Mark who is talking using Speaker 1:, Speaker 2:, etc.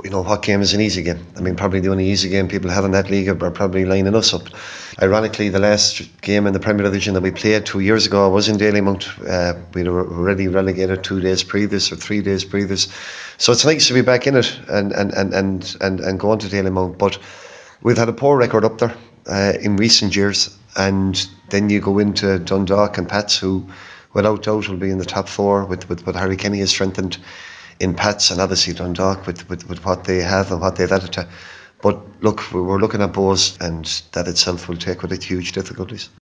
Speaker 1: what game is an easy game? I mean, probably the only easy game people have in that league are probably lining us up. Ironically, the last game in the Premier Division that we played 2 years ago was in Dalymount. We'd already relegated 2 days previous or 3 days previous. So it's nice to be back in it and going to Dalymount. But we've had a poor record up there in recent years. And then you go into Dundalk and Pats, who without doubt will be in the top four with what Harry Kenny has strengthened in Pats, and obviously Dundalk with what they have and what they've added to. But look, we're looking at Bohs, and that itself will take with it huge difficulties.